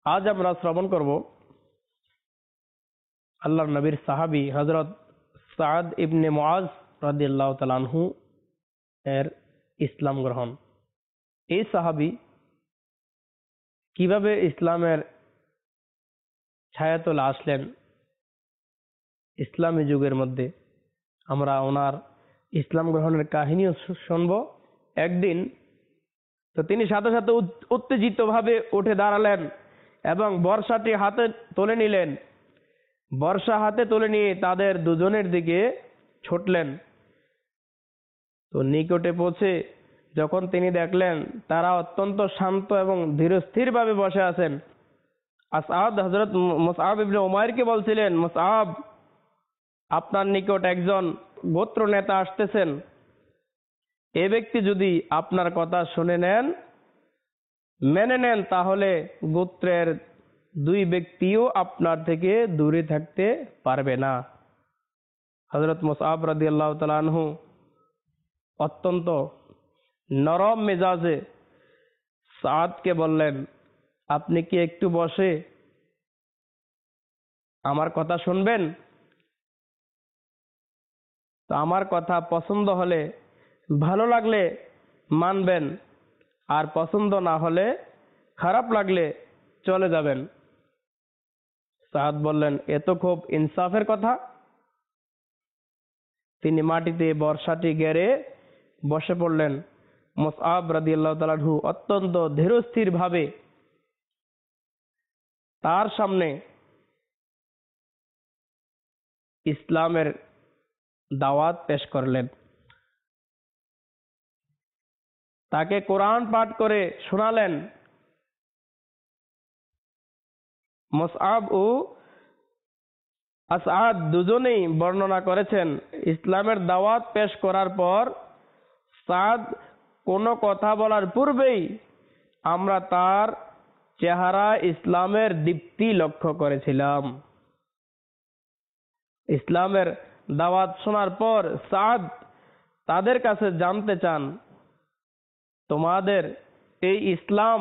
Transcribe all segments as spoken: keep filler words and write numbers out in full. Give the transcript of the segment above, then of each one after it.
আজ আমরা শ্রবণ করব আল্লাহর নবীর সাহাবী হযরত সাদ ইবনে মুআজ রাদিয়াল্লাহু তাআলা আনহু এর ইসলাম গ্রহণ। এই সাহাবী কিভাবে ইসলামের ছায়াতলে আসলেন, ইসলামী যুগের মধ্যে আমরা ওনার ইসলাম গ্রহণের কাহিনীও শুনব। একদিন তো তিনি সাথে সাথে উত্তেজিতভাবে উঠে দাঁড়ালেন এবং বর্ষাটি হাতে তুলে নিলেন। বর্ষা হাতে তুলে নিয়ে তাদের দুজনের দিকে ছুটলেন। তো নিকটে পৌঁছে যখন তিনি দেখলেন তারা অত্যন্ত শান্ত এবং ধীরস্থিরভাবে বসে আছেন, আসআদ হযরত মুসআব ইবনে উমাইরকে বলছিলেন, মুসআব, আপনার নিকট একজন গোত্র নেতা আসতেছেন। এ ব্যক্তি যদি আপনার কথা শুনে নেন, মেনে নেন, তাহলে গোত্রের দুই ব্যক্তিও আপনার থেকে দূরে থাকতে পারবে না। হযরত মুসআব রাদিয়াল্লাহু তাআলা আনহু অত্যন্ত নরম মেজাজে সাদকে বললেন, আপনি কি একটু বসে আমার কথা শুনবেন? তো আমার কথা পছন্দ হলে, ভালো লাগলে মানবেন, আর পছন্দ না হলে, খারাপ লাগলে চলে যাবেন। সাদ বললেন, এ তো খুব ইনসাফের কথা। তিনি মাটিতে বর্ষাটি গেড়ে বসে পড়লেন। মুসআব রাদিয়াল্লাহু তাআলা আনহু অত্যন্ত ধীরস্থির ভাবে তার সামনে ইসলামের দাওয়াত পেশ করলেন। তাকে কোরআন পাঠ করে শোনালেন। মুসআব ও আসআদ দুজনেই বর্ণনা করেছেন, ইসলামের দাওয়াত পেশ করার পর সাদ কোনো কথা বলার পূর্বেই আমরা তার চেহারা ইসলামের দীপ্তি লক্ষ্য করেছিলাম। ইসলামের দাওয়াত শোনার পর সাদ তাদের কাছে জানতে চান, তোমাদের এই ইসলাম,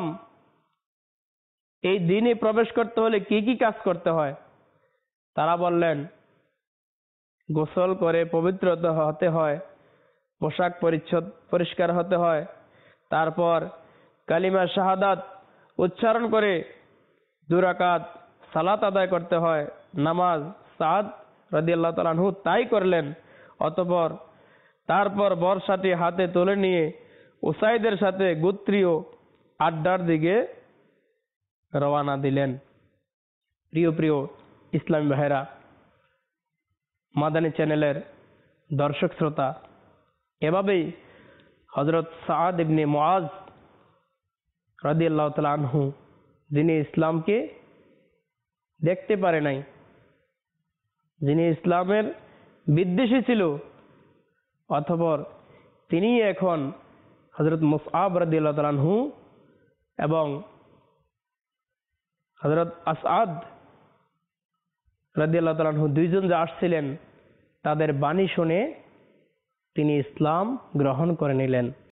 এই দ্বীনে প্রবেশ করতে হলে কি কি কাজ করতে হয়? তারা বললেন, গোসল করে পবিত্র হতে হয়, পোশাক পরিচ্ছদ পরিষ্কার হতে হয়, তারপর কালিমা শাহাদাত উচ্চারণ করে দুই রাকাত সালাত আদায় করতে হয়, নামাজ। সাদ রাদিয়াল্লাহু তাআলা আনহু তাই করলেন। অতঃপর তারপর বর্ষাটি হাতে তুলে নিয়ে উসাইদের সাথে গোত্রীয় আড্ডার দিকে রওনা দিলেন। প্রিয় প্রিয় ইসলামী ভাইরা, মাদানী চ্যানেলের দর্শক শ্রোতা, এভাবেই হযরত সাদ ইবনে মুআজ রাদিয়াল্লাহু তাআলা আনহু, যিনি ইসলামকে দেখতে পারে নাই, যিনি ইসলামের বিদ্বেষী ছিল, অতঃপর তিনি এখন হযরত মুসআব রাদিয়াল্লাহু তাআলা আনহু এবং হযরত আসআদ রাদিয়াল্লাহু তাআলা আনহু দুইজন যে আসছিলেন, তাদের বাণী শুনে তিনি ইসলাম গ্রহণ করে নিলেন।